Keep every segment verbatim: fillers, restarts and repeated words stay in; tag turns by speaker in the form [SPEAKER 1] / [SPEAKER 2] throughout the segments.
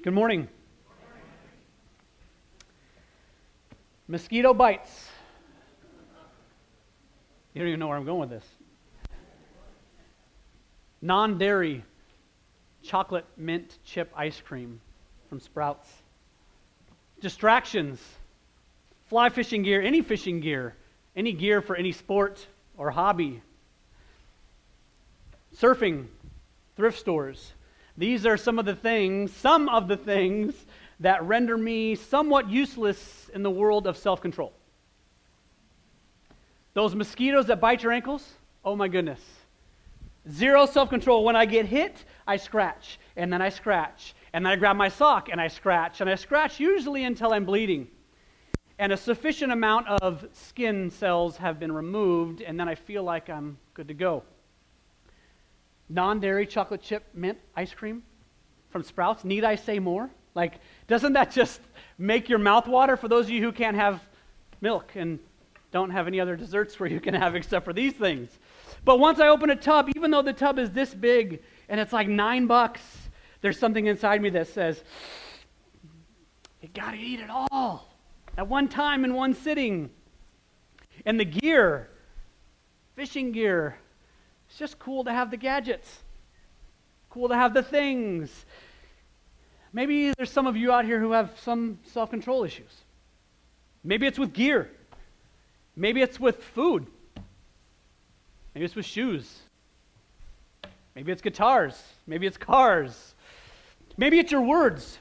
[SPEAKER 1] Good morning. Mosquito bites. You don't even know where I'm going with this. Non-dairy chocolate mint chip ice cream from Sprouts. Distractions. Fly fishing gear, any fishing gear, any gear for any sport or hobby. Surfing, thrift stores. These are some of the things, some of the things that render me somewhat useless in the world of self-control. Those mosquitoes that bite your ankles, oh my goodness. Zero self-control. When I get hit, I scratch, and then I scratch, and then I grab my sock, and I scratch, and I scratch usually until I'm bleeding. And a sufficient amount of skin cells have been removed, and then I feel like I'm good to go. Non-dairy chocolate chip mint ice cream from Sprouts. Need I say more? Like, doesn't that just make your mouth water for those of you who can't have milk and don't have any other desserts where you can have except for these things? But once I open a tub, even though the tub is this big and it's like nine bucks, there's something inside me that says, you gotta eat it all at one time in one sitting. And the gear, fishing gear, it's just cool to have the gadgets. Cool to have the things. Maybe there's some of you out here who have some self-control issues. Maybe it's with gear. Maybe it's with food. Maybe it's with shoes. Maybe it's guitars. Maybe it's cars. Maybe it's your words.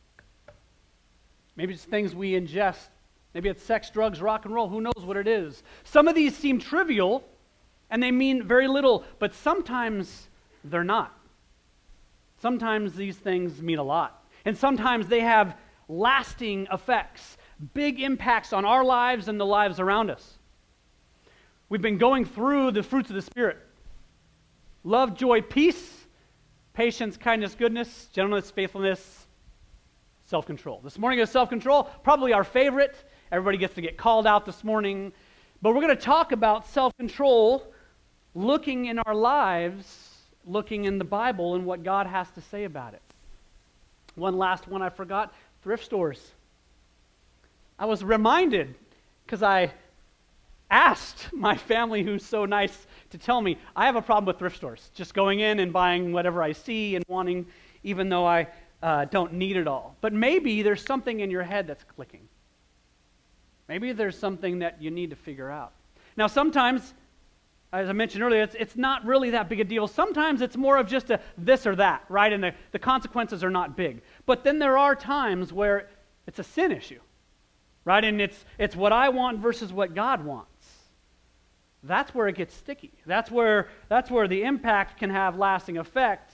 [SPEAKER 1] Maybe it's things we ingest. Maybe it's sex, drugs, rock and roll. Who knows what it is? Some of these seem trivial, and they mean very little, but sometimes they're not. Sometimes these things mean a lot. And sometimes they have lasting effects, big impacts on our lives and the lives around us. We've been going through the fruits of the Spirit. Love, joy, peace, patience, kindness, goodness, gentleness, faithfulness, self-control. This morning is self-control, probably our favorite. Everybody gets to get called out this morning. But we're going to talk about self-control, looking in our lives, looking in the Bible and what God has to say about it. One last one I forgot, thrift stores. I was reminded, because I asked my family, who's so nice to tell me, I have a problem with thrift stores, just going in and buying whatever I see and wanting, even though I uh, don't need it all. But maybe there's something in your head that's clicking. Maybe there's something that you need to figure out. Now, sometimes, as I mentioned earlier, it's, it's not really that big a deal. Sometimes it's more of just a this or that, right? And the, the consequences are not big. But then there are times where it's a sin issue, right? And it's, it's what I want versus what God wants. That's where it gets sticky. That's where, that's where the impact can have lasting effect.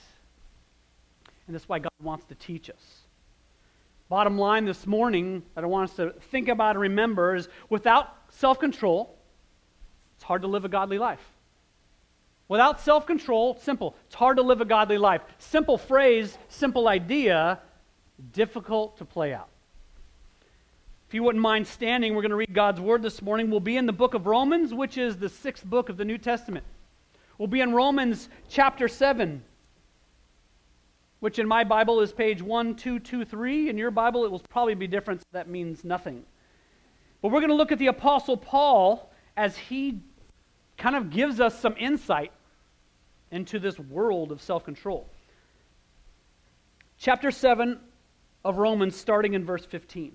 [SPEAKER 1] And that's why God wants to teach us. Bottom line this morning that I want us to think about and remember is without self-control, it's hard to live a godly life. Without self-control, simple. It's hard to live a godly life. Simple phrase, simple idea, difficult to play out. If you wouldn't mind standing, we're going to read God's Word this morning. We'll be in the book of Romans, which is the sixth book of the New Testament. We'll be in Romans chapter seven, which in my Bible is page one two two three. In your Bible, it will probably be different, so that means nothing. But we're going to look at the Apostle Paul as he kind of gives us some insight into this world of self-control. Chapter seven of Romans, starting in verse fifteen.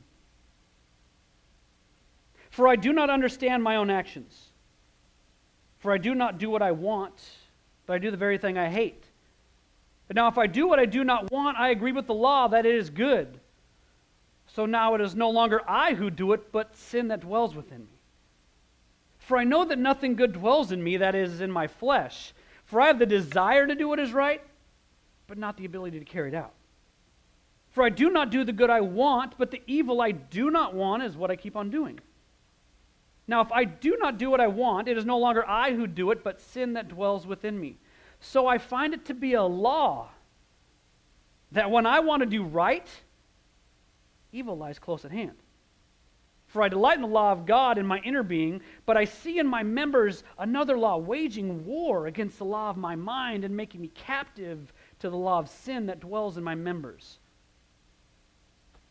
[SPEAKER 1] For I do not understand my own actions. For I do not do what I want, but I do the very thing I hate. But now if I do what I do not want, I agree with the law that it is good. So now it is no longer I who do it, but sin that dwells within me. For I know that nothing good dwells in me, that is, in my flesh. For I have the desire to do what is right, but not the ability to carry it out. For I do not do the good I want, but the evil I do not want is what I keep on doing. Now if I do not do what I want, it is no longer I who do it, but sin that dwells within me. So I find it to be a law that when I want to do right, evil lies close at hand. For I delight in the law of God in my inner being, but I see in my members another law, waging war against the law of my mind and making me captive to the law of sin that dwells in my members.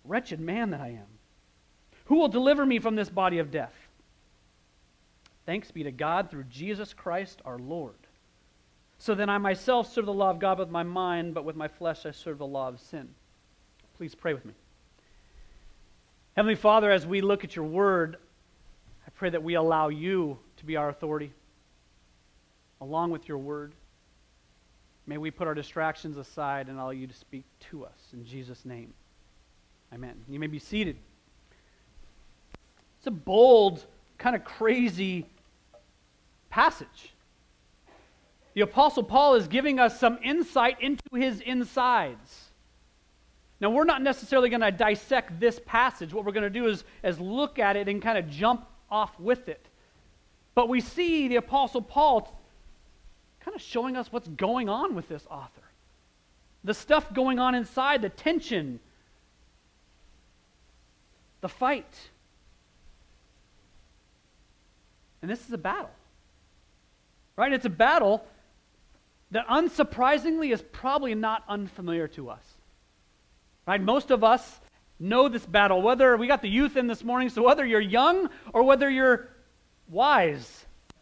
[SPEAKER 1] Wretched man that I am. Who will deliver me from this body of death? Thanks be to God through Jesus Christ our Lord. So then I myself serve the law of God with my mind, but with my flesh I serve the law of sin. Please pray with me. Heavenly Father, as we look at your word, I pray that we allow you to be our authority, along with your word. May we put our distractions aside and allow you to speak to us. In Jesus' name, amen. You may be seated. It's a bold, kind of crazy passage. The Apostle Paul is giving us some insight into his insides. Now, we're not necessarily going to dissect this passage. What we're going to do is, is look at it and kind of jump off with it. But we see the Apostle Paul kind of showing us what's going on with this author. The stuff going on inside, the tension, the fight. And this is a battle. Right? It's a battle that unsurprisingly is probably not unfamiliar to us. Right? Most of us know this battle, whether we got the youth in this morning, so whether you're young or whether you're wise.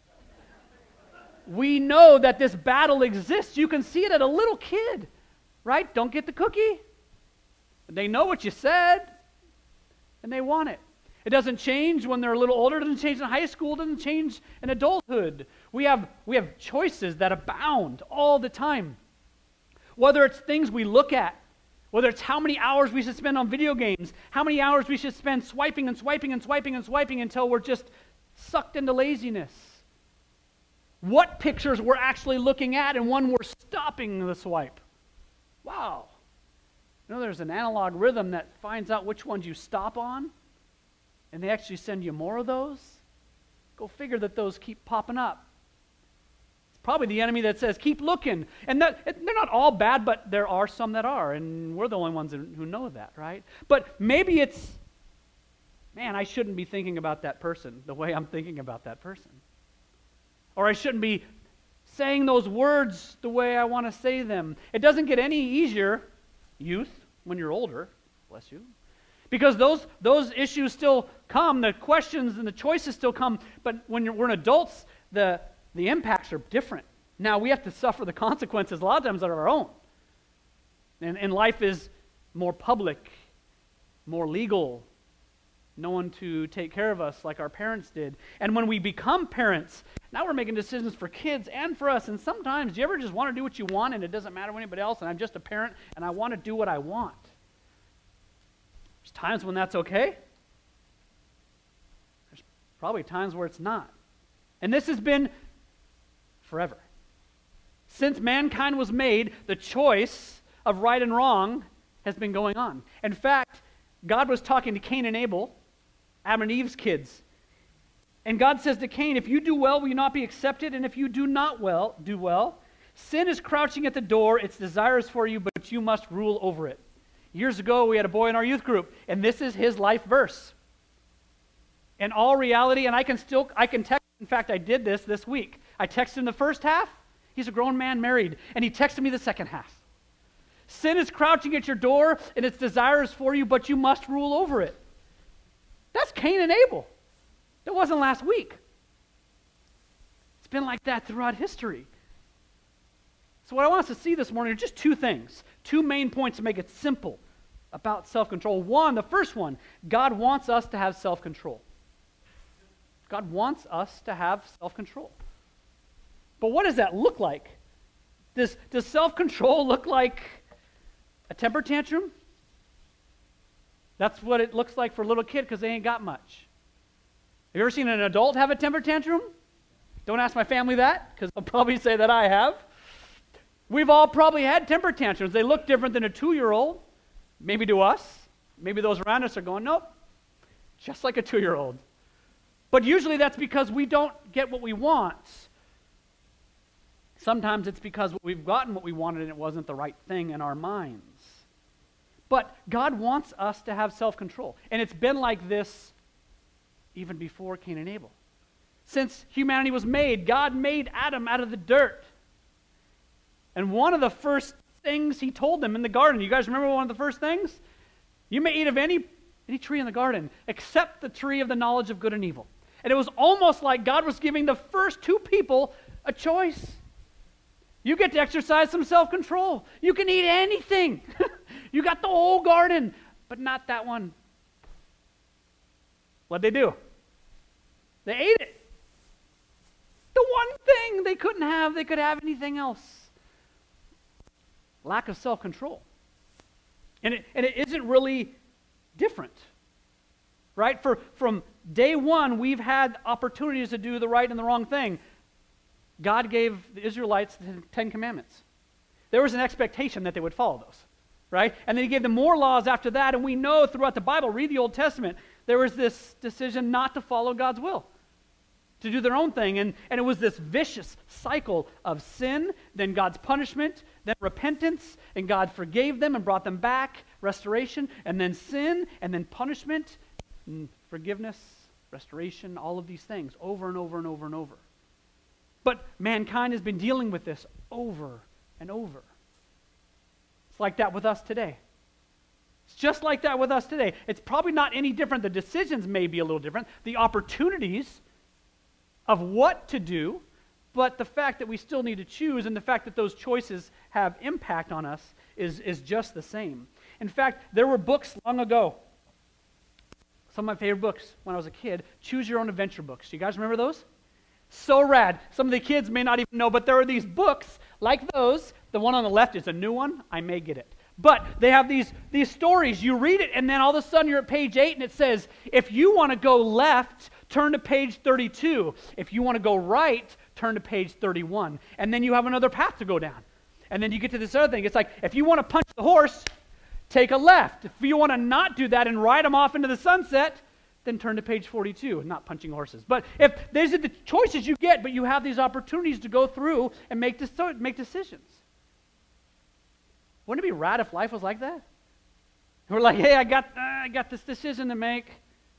[SPEAKER 1] We know that this battle exists. You can see it at a little kid, right? Don't get the cookie. They know what you said, and they want it. It doesn't change when they're a little older. It doesn't change in high school. It doesn't change in adulthood. We have, we have choices that abound all the time. Whether it's things we look at, whether it's how many hours we should spend on video games, how many hours we should spend swiping and swiping and swiping and swiping until we're just sucked into laziness. What pictures we're actually looking at and when we're stopping the swipe. Wow. You know, there's an analog rhythm that finds out which ones you stop on, and they actually send you more of those. Go figure that those keep popping up. It's probably the enemy that says, keep looking. And that, they're not all bad, but there are some that are, and we're the only ones who know that, right? But maybe it's, man, I shouldn't be thinking about that person the way I'm thinking about that person. Or I shouldn't be saying those words the way I want to say them. It doesn't get any easier, youth, when you're older, bless you, because those, those issues still come, the questions and the choices still come, but when you're, we're adults, the, the impacts are different. Now, we have to suffer the consequences a lot of times that are our own. And, and life is more public, more legal, no one to take care of us like our parents did. And when we become parents, now we're making decisions for kids and for us. And sometimes, do you ever just want to do what you want and it doesn't matter what anybody else, and I'm just a parent and I want to do what I want? There's times when that's okay. There's probably times where it's not. And this has been forever. Since mankind was made, the choice of right and wrong has been going on. In fact, God was talking to Cain and Abel, Adam and Eve's kids. And God says to Cain, if you do well, will you not be accepted? And if you do not well, do well, sin is crouching at the door, its desires for you, but you must rule over it. Years ago, we had a boy in our youth group, and this is his life verse. In all reality, and I can still, I can text, in fact, I did this this week. I texted him the first half. He's a grown man married, and he texted me the second half. Sin is crouching at your door, and its desires for you, but you must rule over it. That's Cain and Abel. That wasn't last week. It's been like that throughout history. So what I want us to see this morning are just two things, two main points to make it simple about self-control. One, the first one, God wants us to have self-control. God wants us to have self-control. But what does that look like? Does, does self-control look like a temper tantrum? That's what it looks like for a little kid because they ain't got much. Have you ever seen an adult have a temper tantrum? Don't ask my family that, because they'll probably say that I have. We've all probably had temper tantrums. They look different than a two-year-old, maybe to us. Maybe those around us are going, nope, just like a two-year-old. But usually that's because we don't get what we want. Sometimes it's because we've gotten what we wanted and it wasn't the right thing in our minds. But God wants us to have self-control. And it's been like this even before Cain and Abel. Since humanity was made, God made Adam out of the dirt. And one of the first things he told them in the garden, you guys remember one of the first things? You may eat of any, any tree in the garden, except the tree of the knowledge of good and evil. And it was almost like God was giving the first two people a choice. You get to exercise some self-control. You can eat anything. You got the whole garden, but not that one. What'd they do? They ate it. The one thing they couldn't have, they could have anything else. Lack of self-control. And it, and it isn't really different, right? For, from day one, we've had opportunities to do the right and the wrong thing. God gave the Israelites the Ten Commandments. There was an expectation that they would follow those, right? And then he gave them more laws after that, and we know throughout the Bible, read the Old Testament, there was this decision not to follow God's will, to do their own thing. And, and it was this vicious cycle of sin, then God's punishment, then repentance, and God forgave them and brought them back, restoration, and then sin, and then punishment, and forgiveness, restoration, all of these things over and over and over and over. But mankind has been dealing with this over and over. It's like that with us today. It's just like that with us today. It's probably not any different. The decisions may be a little different. The opportunities of what to do, but the fact that we still need to choose and the fact that those choices have impact on us is, is just the same. In fact, there were books long ago, some of my favorite books when I was a kid, Choose Your Own Adventure books. Do you guys remember those? So rad. Some of the kids may not even know, but there are these books like those. The one on the left is a new one. I may get it. But they have these, these stories. You read it, and then all of a sudden you're at page eight, and it says, if you want to go left, turn to page thirty-two. If you want to go right, turn to page thirty-one. And then you have another path to go down. And then you get to this other thing. It's like, if you want to punch the horse, take a left. If you want to not do that and ride them off into the sunset, then turn to page forty-two, not punching horses. But if these are the choices you get, but you have these opportunities to go through and make, des- make decisions. Wouldn't it be rad if life was like that? We're like, hey, I got, uh, I got this decision to make.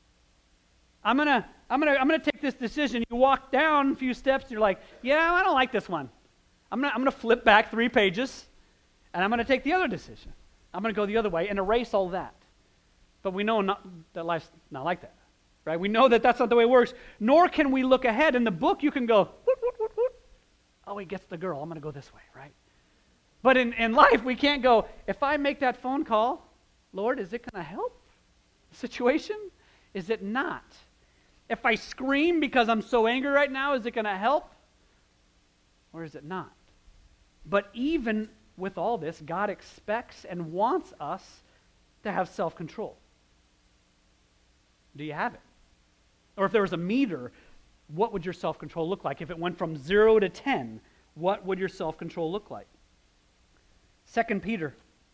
[SPEAKER 1] I'm gonna, I'm gonna, I'm gonna take this decision. You walk down a few steps, and you're like, yeah, I don't like this one. I'm gonna, I'm gonna flip back three pages, and I'm gonna take the other decision. I'm gonna go the other way and erase all that. But we know not, that life's not like that, right? We know that that's not the way it works. Nor can we look ahead. In the book, you can go, whoop, whoop, whoop, whoop. Oh, he gets the girl. I'm going to go this way, right? But in, in life, we can't go, if I make that phone call, Lord, is it going to help the situation? Is it not? If I scream because I'm so angry right now, is it going to help? Or is it not? But even with all this, God expects and wants us to have self-control. Do you have it? Or if there was a meter, what would your self-control look like? If it went from zero to ten, what would your self-control look like? Second Peter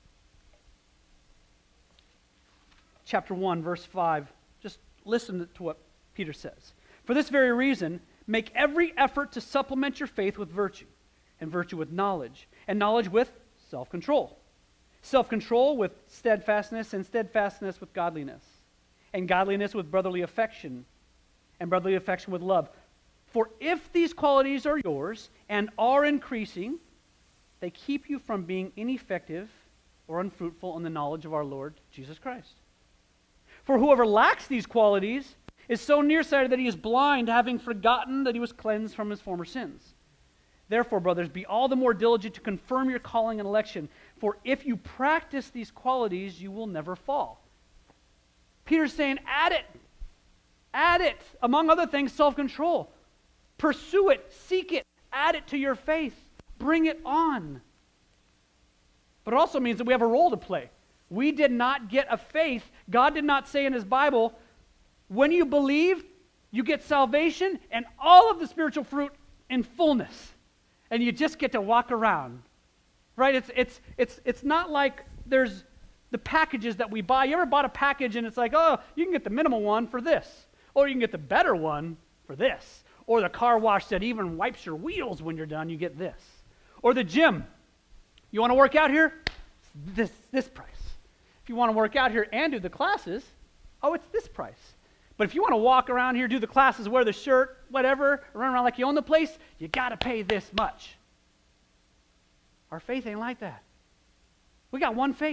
[SPEAKER 1] chapter one, verse five. Just listen to what Peter says. For this very reason, make every effort to supplement your faith with virtue, and virtue with knowledge, and knowledge with self-control. Self-control with steadfastness, and steadfastness with godliness, and godliness with brotherly affection, and brotherly affection with love. For if these qualities are yours and are increasing, they keep you from being ineffective or unfruitful in the knowledge of our Lord Jesus Christ. For whoever lacks these qualities is so nearsighted that he is blind, having forgotten that he was cleansed from his former sins. Therefore, brothers, be all the more diligent to confirm your calling and election, for if you practice these qualities, you will never fall. Peter's saying, add it. Add it. Among other things, self-control. Pursue it. Seek it. Add it to your faith. Bring it on. But it also means that we have a role to play. We did not get a faith. God did not say in his Bible, when you believe, you get salvation and all of the spiritual fruit in fullness. And you just get to walk around. Right? It's, it's, it's, it's not like there's the packages that we buy. You ever bought a package and it's like, oh, you can get the minimal one for this. Or you can get the better one for this. Or the car wash that even wipes your wheels when you're done, you get this. Or the gym. You want to work out here? This, this price. If you want to work out here and do the classes, oh, it's this price. But if you want to walk around here, do the classes, wear the shirt, whatever, run around like you own the place, you got to pay this much. Our faith ain't like that. We got one faith.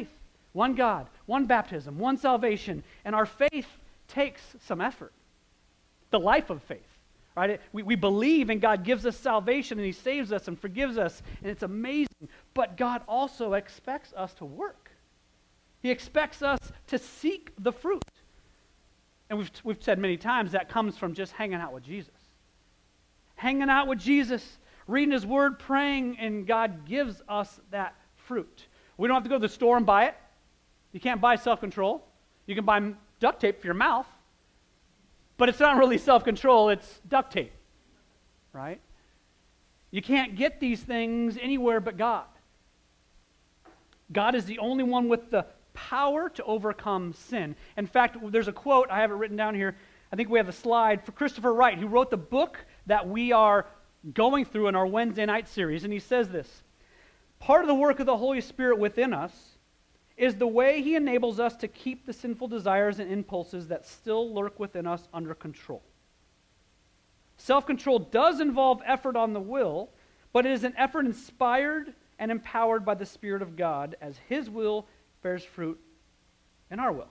[SPEAKER 1] one God, one baptism, one salvation, and our faith takes some effort. The life of faith, right? We, we believe and God gives us salvation and he saves us and forgives us, and it's amazing. But God also expects us to work. He expects us to seek the fruit. And we've, we've said many times that comes from just hanging out with Jesus. Hanging out with Jesus, reading his word, praying, and God gives us that fruit. We don't have to go to the store and buy it. You can't buy self-control. You can buy duct tape for your mouth, but it's not really self-control, it's duct tape, right? You can't get these things anywhere but God. God is the only one with the power to overcome sin. In fact, there's a quote, I have it written down here, I think we have a slide, for Christopher Wright, who wrote the book that we are going through in our Wednesday night series, and he says this: part of the work of the Holy Spirit within us is the way he enables us to keep the sinful desires and impulses that still lurk within us under control. Self-control does involve effort on the will, but it is an effort inspired and empowered by the Spirit of God as his will bears fruit in our will.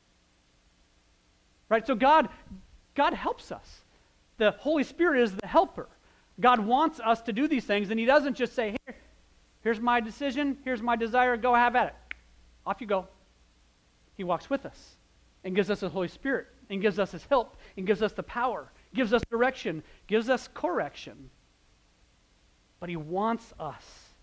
[SPEAKER 1] Right? So God, God helps us. The Holy Spirit is the helper. God wants us to do these things, and he doesn't just say, here, here's my decision, here's my desire, go have at it. Off you go. He walks with us and gives us the Holy Spirit and gives us his help and gives us the power, gives us direction, gives us correction. But he wants us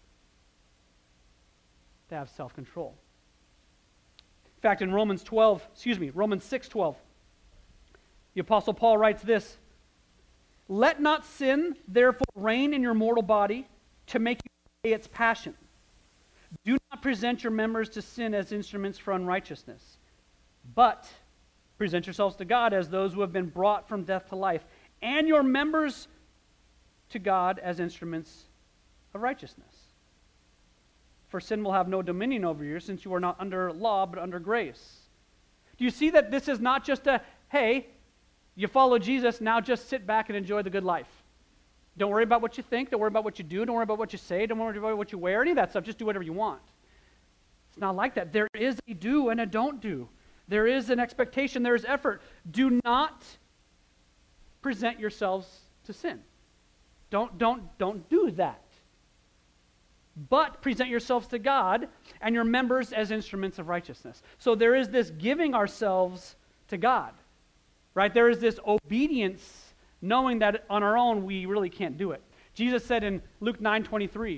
[SPEAKER 1] to have self-control. In fact, in Romans twelve, excuse me, Romans six twelve, the Apostle Paul writes this: let not sin therefore reign in your mortal body to make you obey its passion. Do not present your members to sin as instruments for unrighteousness, but present yourselves to God as those who have been brought from death to life, and your members to God as instruments of righteousness. For sin will have no dominion over you, since you are not under law, but under grace. Do you see that this is not just a, hey, you follow Jesus, now just sit back and enjoy the good life. Don't worry about what you think. Don't worry about what you do. Don't worry about what you say. Don't worry about what you wear. Any of that stuff. Just do whatever you want. It's not like that. There is a do and a don't do. There is an expectation. There is effort. Do not present yourselves to sin. Don't, don't, don't do that. But present yourselves to God and your members as instruments of righteousness. So there is this giving ourselves to God. Right? There is this obedience, knowing that on our own we really can't do it. Jesus said in Luke nine twenty-three,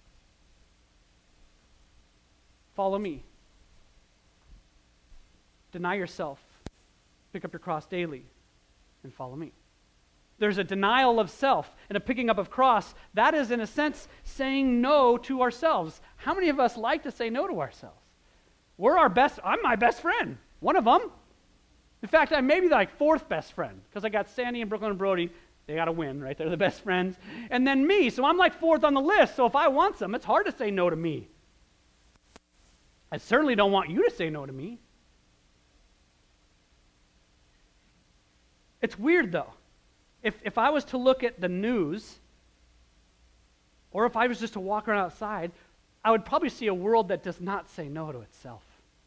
[SPEAKER 1] follow me. Deny yourself. Pick up your cross daily and follow me. There's a denial of self and a picking up of cross. That is, in a sense, saying no to ourselves. How many of us like to say no to ourselves? We're our best, I'm my best friend. One of them. In fact, I may be like fourth best friend, because I got Sandy and Brooklyn and Brody. They got to win, right? They're the best friends. And then me, so I'm like fourth on the list. So if I want some, it's hard to say no to me. I certainly don't want you to say no to me. It's weird, though. If, if I was to look at the news, or if I was just to walk around outside, I would probably see a world that does not say no to itself.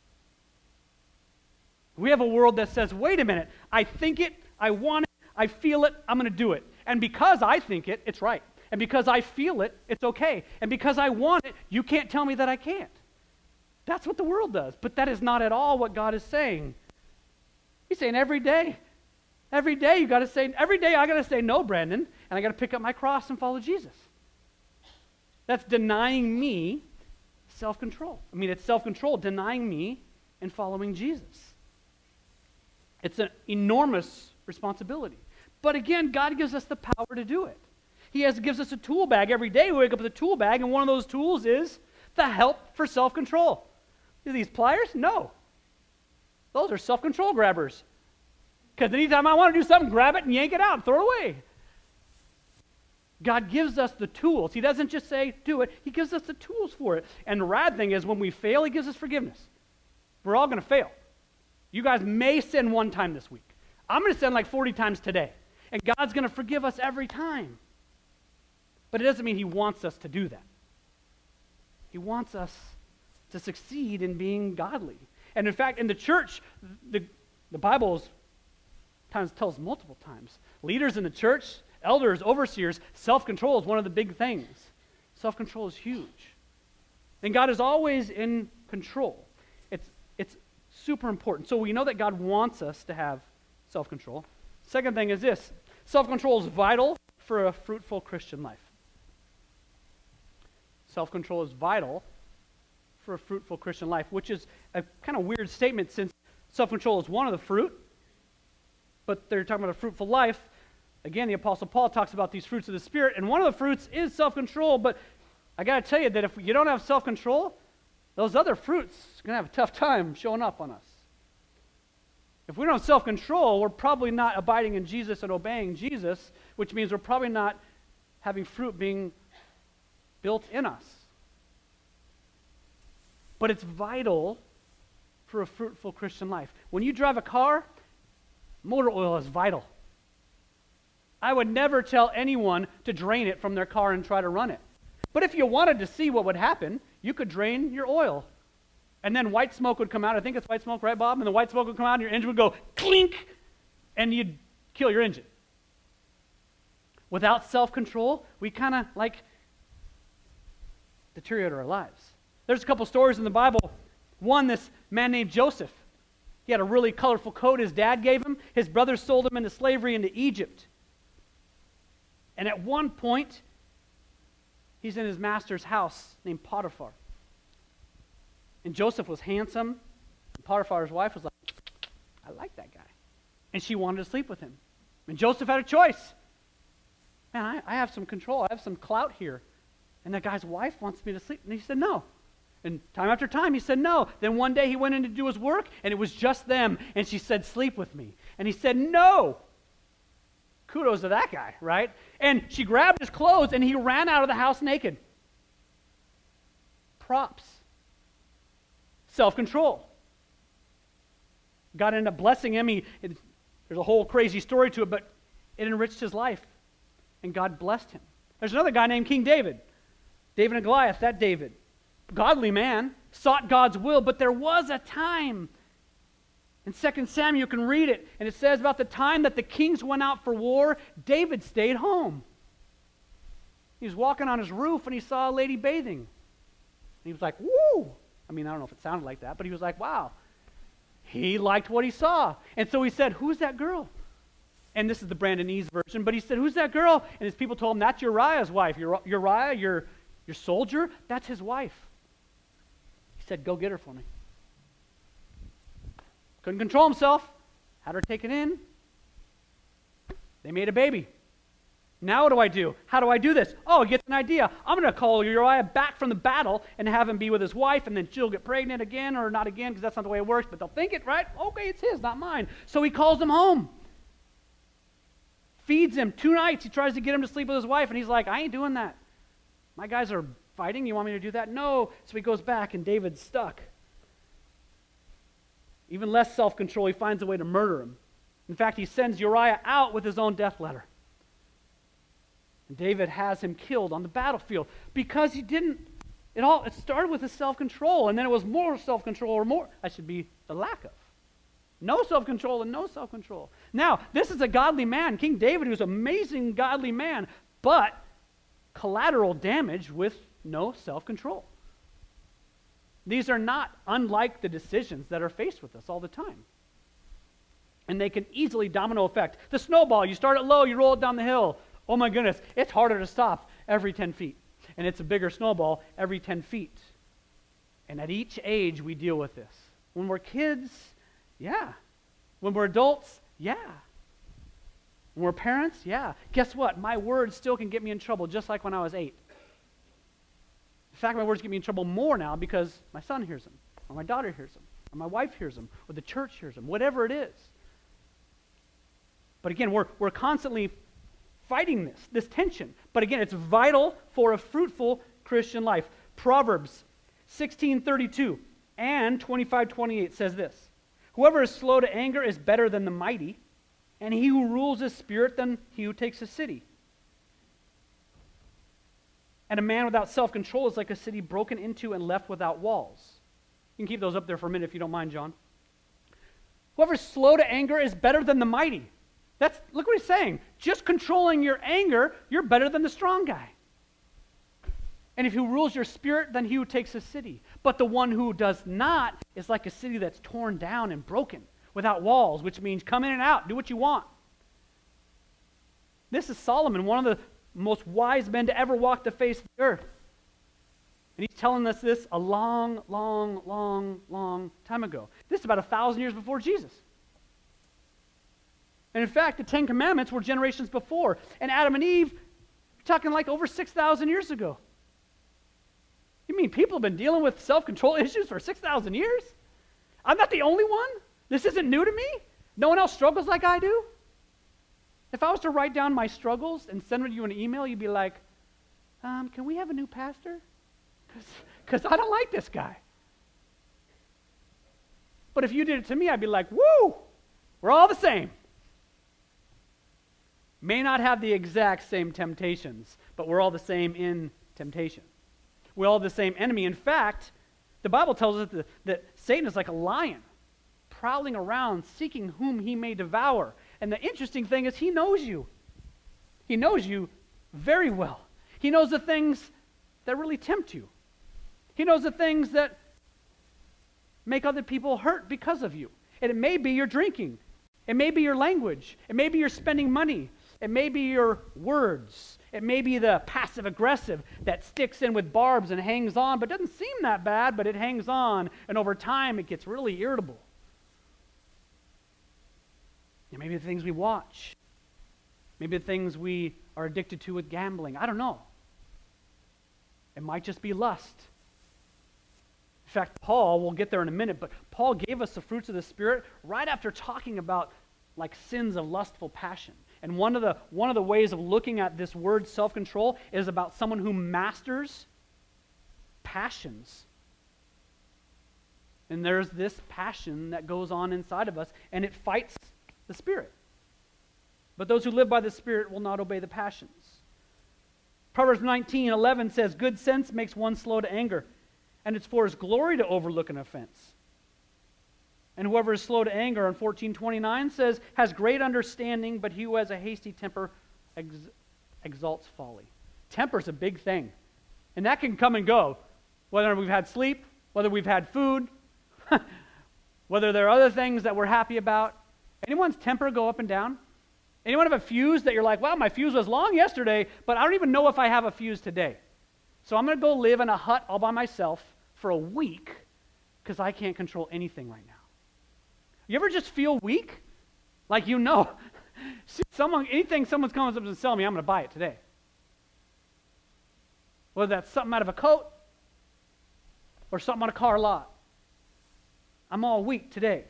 [SPEAKER 1] We have a world that says, wait a minute, I think it, I want it, I feel it, I'm going to do it. And because I think it, it's right. And because I feel it, it's okay. And because I want it, you can't tell me that I can't. That's what the world does. But that is not at all what God is saying. He's saying every day, every day you got to say, every day I got to say no, Brandon, and I got to pick up my cross and follow Jesus. That's denying me self-control. I mean, it's self-control, denying me and following Jesus. It's an enormous responsibility. But again, God gives us the power to do it. He has, gives us a tool bag every day. We wake up with a tool bag, and one of those tools is the help for self-control. Are these pliers? No. Those are self-control grabbers. Because anytime I want to do something, grab it and yank it out and throw it away. God gives us the tools. He doesn't just say, do it. He gives us the tools for it. And the rad thing is, when we fail, he gives us forgiveness. We're all going to fail. You guys may sin one time this week. I'm going to sin like forty times today. And God's going to forgive us every time. But it doesn't mean he wants us to do that. He wants us to succeed in being godly. And in fact, in the church, the, the Bible times tells multiple times, leaders in the church, elders, overseers, self-control is one of the big things. Self-control is huge. And God is always in control. It's, it's super important. So we know that God wants us to have self-control. Second thing is this. Self-control is vital for a fruitful Christian life. Self-control is vital for a fruitful Christian life, which is a kind of weird statement since self-control is one of the fruit, but they're talking about a fruitful life. Again, the Apostle Paul talks about these fruits of the Spirit, and one of the fruits is self-control, but I got to tell you that if you don't have self-control, those other fruits are going to have a tough time showing up on us. If we don't have self-control, we're probably not abiding in Jesus and obeying Jesus, which means we're probably not having fruit being built in us. But it's vital for a fruitful Christian life. When you drive a car, motor oil is vital. I would never tell anyone to drain it from their car and try to run it. But if you wanted to see what would happen, you could drain your oil. And then white smoke would come out. I think it's white smoke, right, Bob? And the white smoke would come out and your engine would go clink, and you'd kill your engine. Without self-control, we kind of like deteriorate our lives. There's a couple stories in the Bible. One, this man named Joseph. He had a really colorful coat his dad gave him. His brothers sold him into slavery into Egypt. And at one point, he's in his master's house named Potiphar. And Joseph was handsome. And Potiphar's wife was like, I like that guy. And she wanted to sleep with him. And Joseph had a choice. Man, I, I have some control. I have some clout here. And that guy's wife wants me to sleep. And he said no. And time after time, he said no. Then one day he went in to do his work, and it was just them. And she said, sleep with me. And he said no. Kudos to that guy, right? And she grabbed his clothes, and he ran out of the house naked. Props. Self-control. God ended up blessing him. He, it, there's a whole crazy story to it, but it enriched his life, and God blessed him. There's another guy named King David. David and Goliath, that David. Godly man, sought God's will, but there was a time. In Second Samuel, you can read it, and it says about the time that the kings went out for war, David stayed home. He was walking on his roof, and he saw a lady bathing. And he was like, woo! I mean, I don't know if it sounded like that, but he was like, wow. He liked what he saw. And so he said, who's that girl? And this is the Brandonese version, but he said, who's that girl? And his people told him, that's Uriah's wife. Uri- Uriah, your, your soldier, that's his wife. He said, go get her for me. Couldn't control himself. Had her taken in. They made a baby. Now what do I do? How do I do this? Oh, get an idea. I'm going to call Uriah back from the battle and have him be with his wife, and then she'll get pregnant again, or not again, because that's not the way it works, but they'll think it, right? Okay, it's his, not mine. So he calls him home. Feeds him two nights. He tries to get him to sleep with his wife, and he's like, I ain't doing that. My guys are fighting. You want me to do that? No. So he goes back, and David's stuck. Even less self-control, he finds a way to murder him. In fact, he sends Uriah out with his own death letter. And David has him killed on the battlefield because he didn't, it all, it started with his self-control, and then it was more self-control, or more, I should be the lack of. No self-control and no self-control. Now, this is a godly man, King David, who's an amazing godly man, but collateral damage with no self-control. These are not unlike the decisions that are faced with us all the time. And they can easily domino effect. The snowball, you start it low, you roll it down the hill. Oh my goodness, it's harder to stop every ten feet. And it's a bigger snowball every ten feet. And at each age, we deal with this. When we're kids, yeah. When we're adults, yeah. When we're parents, yeah. Guess what? My words still can get me in trouble, just like when I was eight. In fact, my words get me in trouble more now because my son hears them, or my daughter hears them, or my wife hears them, or the church hears them, whatever it is. But again, we're, we're constantly fighting this, this tension. But again, it's vital for a fruitful Christian life. Proverbs sixteen thirty-two and twenty-five twenty-eight says this, whoever is slow to anger is better than the mighty, and he who rules his spirit than he who takes a city. And a man without self-control is like a city broken into and left without walls. You can keep those up there for a minute if you don't mind, John. Whoever's slow to anger is better than the mighty. That's, look what he's saying. Just controlling your anger, you're better than the strong guy. And if he rules your spirit, then he who takes a city. But the one who does not is like a city that's torn down and broken, without walls, which means come in and out, do what you want. This is Solomon, one of the most wise men to ever walk the face of the earth. And he's telling us this a long, long, long, long time ago. This is about a thousand years before Jesus. And in fact, the Ten Commandments were generations before. And Adam and Eve, you're talking like over six thousand years ago. You mean people have been dealing with self-control issues for six thousand years? I'm not the only one? This isn't new to me? No one else struggles like I do? If I was to write down my struggles and send you an email, you'd be like, um, can we have a new pastor? Because I don't like this guy. But if you did it to me, I'd be like, woo, we're all the same. May not have the exact same temptations, but we're all the same in temptation. We're all the same enemy. In fact, the Bible tells us that, that Satan is like a lion, prowling around, seeking whom he may devour. And the interesting thing is he knows you. He knows you very well. He knows the things that really tempt you. He knows the things that make other people hurt because of you. And it may be your drinking. It may be your language. It may be your spending money. It may be your words. It may be the passive-aggressive that sticks in with barbs and hangs on, but doesn't seem that bad, but it hangs on, and over time it gets really irritable. And maybe the things we watch. Maybe the things we are addicted to with gambling. I don't know. It might just be lust. In fact, Paul, we'll get there in a minute, but Paul gave us the fruits of the Spirit right after talking about like sins of lustful passion. And one of the one of the ways of looking at this word self-control is about someone who masters passions. And there's this passion that goes on inside of us, and it fights the Spirit. But those who live by the Spirit will not obey the passions. Proverbs nineteen eleven says, good sense makes one slow to anger, and it's for his glory to overlook an offense. And whoever is slow to anger, on fourteen twenty-nine says, has great understanding, but he who has a hasty temper ex exalts folly. Temper's a big thing. And that can come and go. Whether we've had sleep, whether we've had food, whether there are other things that we're happy about. Anyone's temper go up and down? Anyone have a fuse that you're like, well, my fuse was long yesterday, but I don't even know if I have a fuse today. So I'm going to go live in a hut all by myself for a week because I can't control anything right now. You ever just feel weak? Like you know, someone, anything someone comes up and sells me, I'm going to buy it today. Whether that's something out of a coat or something on a car lot. I'm all weak today.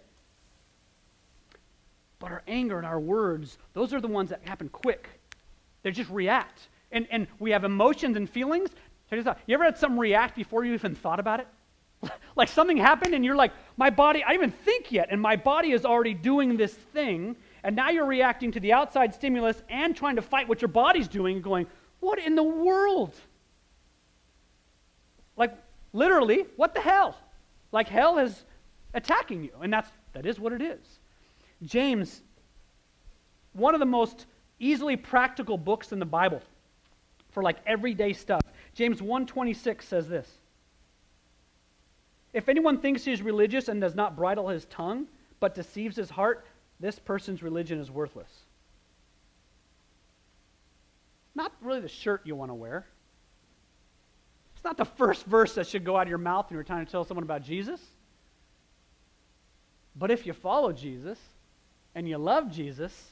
[SPEAKER 1] But our anger and our words, those are the ones that happen quick. They just react. And, and we have emotions and feelings. Check this out. You ever had something react before you even thought about it? Like something happened and you're like, my body, I didn't even think yet, and my body is already doing this thing, and now you're reacting to the outside stimulus and trying to fight what your body's doing and going, what in the world? Like, literally, what the hell? Like hell is attacking you, and that's, that is what it is. James, one of the most easily practical books in the Bible for like everyday stuff. James one twenty-six says this. If anyone thinks he is religious and does not bridle his tongue, but deceives his heart, this person's religion is worthless. Not really the shirt you want to wear. It's not the first verse that should go out of your mouth when you're trying to tell someone about Jesus. But if you follow Jesus and you love Jesus,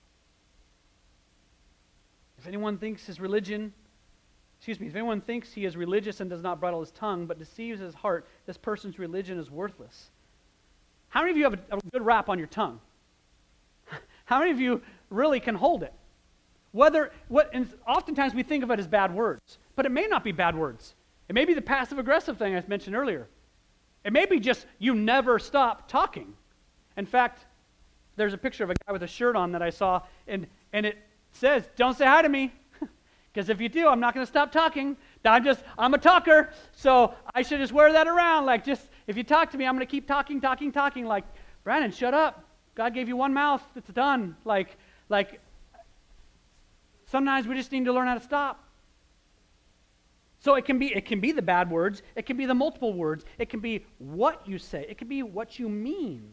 [SPEAKER 1] if anyone thinks his religion, excuse me, if anyone thinks he is religious and does not bridle his tongue, but deceives his heart, this person's religion is worthless. How many of you have a, a good rap on your tongue? How many of you really can hold it? Whether, what, and oftentimes we think of it as bad words, but it may not be bad words. It may be the passive-aggressive thing I mentioned earlier. It may be just you never stop talking. In fact, there's a picture of a guy with a shirt on that I saw, and, and it says, don't say hi to me, because if you do, I'm not going to stop talking. I'm just, I'm a talker, so I should just wear that around. Like, just, if If you talk to me, I'm going to keep talking, talking, talking. Like, Brandon, shut up. God gave you one mouth. It's done. Like, like, sometimes we just need to learn how to stop. So it can be, it can be the bad words. It can be the multiple words. It can be what you say. It can be what you mean.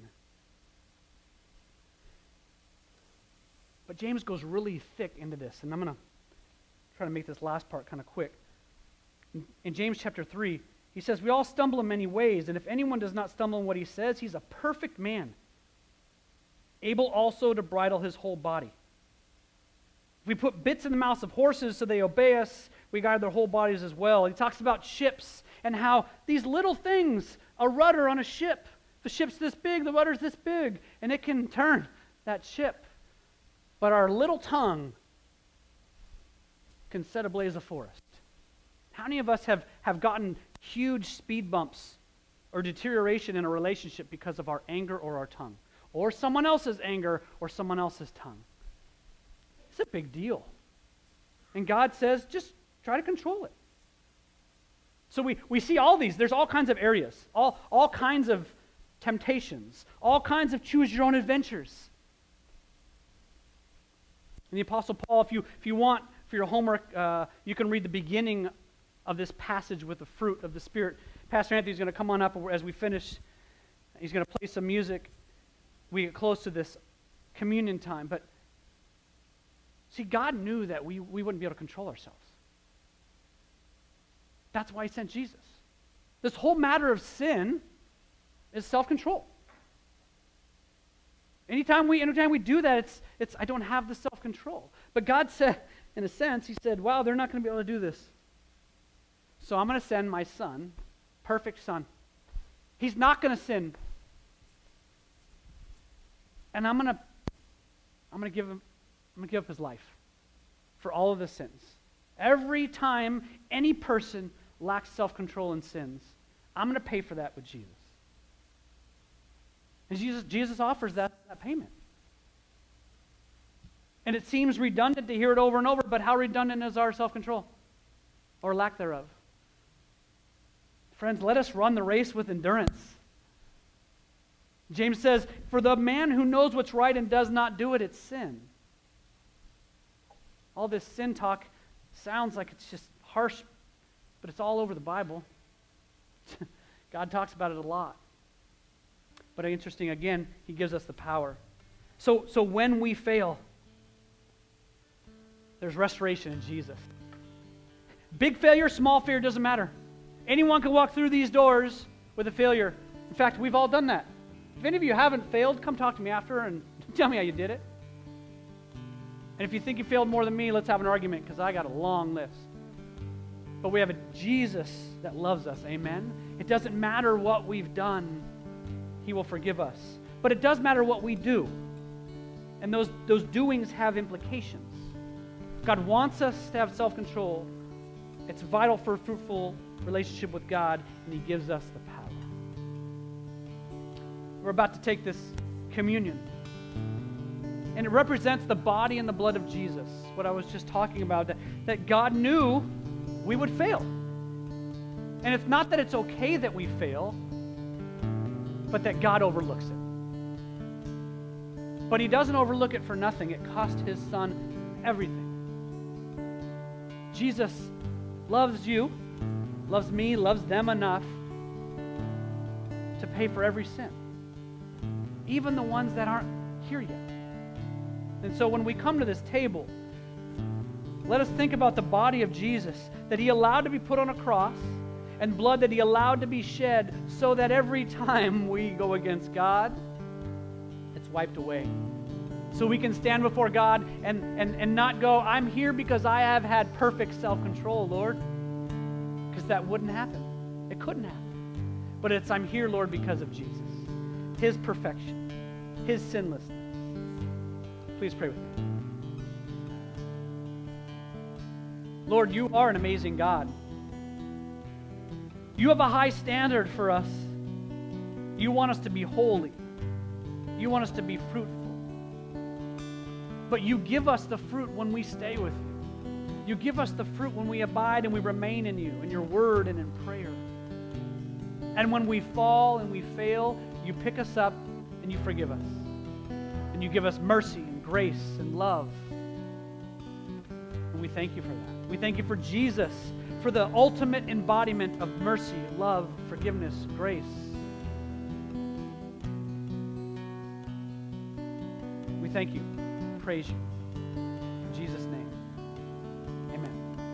[SPEAKER 1] But James goes really thick into this, and I'm going to try to make this last part kind of quick. In, in James chapter three, he says, we all stumble in many ways, and if anyone does not stumble in what he says, he's a perfect man, able also to bridle his whole body. If we put bits in the mouths of horses so they obey us, we guide their whole bodies as well. He talks about ships and how these little things, a rudder on a ship, the ship's this big, the rudder's this big, and it can turn that ship. But our little tongue can set ablaze a forest. How many of us have, have gotten huge speed bumps or deterioration in a relationship because of our anger or our tongue? Or someone else's anger or someone else's tongue? It's a big deal. And God says, just try to control it. So we, we see all these. There's all kinds of areas, all, all kinds of temptations, all kinds of choose your own adventures. And the Apostle Paul, if you, if you want for your homework, uh, you can read the beginning of this passage with the fruit of the Spirit. Pastor Anthony's going to come on up as we finish. He's going to play some music. We get close to this communion time. But see, God knew that we, we wouldn't be able to control ourselves. That's why he sent Jesus. This whole matter of sin is self-control. Anytime we, anytime we do that, it's, it's I don't have the self-control. But God said, in a sense, he said, wow, they're not going to be able to do this. So I'm going to send my son, perfect son. He's not going to sin. And I'm going to I'm going to give him I'm going to give up his life for all of the sins. Every time any person lacks self-control and sins, I'm going to pay for that with Jesus. And Jesus, Jesus offers that, that payment. And it seems redundant to hear it over and over, but how redundant is our self-control? Or lack thereof? Friends, let us run the race with endurance. James says, for the man who knows what's right and does not do it, it's sin. All this sin talk sounds like it's just harsh, but it's all over the Bible. God talks about it a lot. But interesting, again, he gives us the power. So, so when we fail, there's restoration in Jesus. Big failure, small failure, doesn't matter. Anyone can walk through these doors with a failure. In fact, we've all done that. If any of you haven't failed, come talk to me after and tell me how you did it. And if you think you failed more than me, let's have an argument, because I got a long list. But we have a Jesus that loves us, amen? It doesn't matter what we've done. He will forgive us. But it does matter what we do. And those, those doings have implications. God wants us to have self-control. It's vital for a fruitful relationship with God, and he gives us the power. We're about to take this communion. And it represents the body and the blood of Jesus, what I was just talking about, that, that God knew we would fail. And it's not that it's okay that we fail, but that God overlooks it. But he doesn't overlook it for nothing. It cost his son everything. Jesus loves you, loves me, loves them enough to pay for every sin, even the ones that aren't here yet. And so when we come to this table, let us think about the body of Jesus that he allowed to be put on a cross, and blood that he allowed to be shed, so that every time we go against God, it's wiped away. So we can stand before God and, and, and not go, I'm here because I have had perfect self-control, Lord. Because that wouldn't happen. It couldn't happen. But it's, I'm here, Lord, because of Jesus. His perfection. His sinlessness. Please pray with me. Lord, you are an amazing God. You have a high standard for us. You want us to be holy. You want us to be fruitful. But you give us the fruit when we stay with you. You give us the fruit when we abide and we remain in you, in your word and in prayer. And when we fall and we fail, you pick us up and you forgive us. And you give us mercy and grace and love. And we thank you for that. We thank you for Jesus, for the ultimate embodiment of mercy, love, forgiveness, grace. We thank you. Praise you.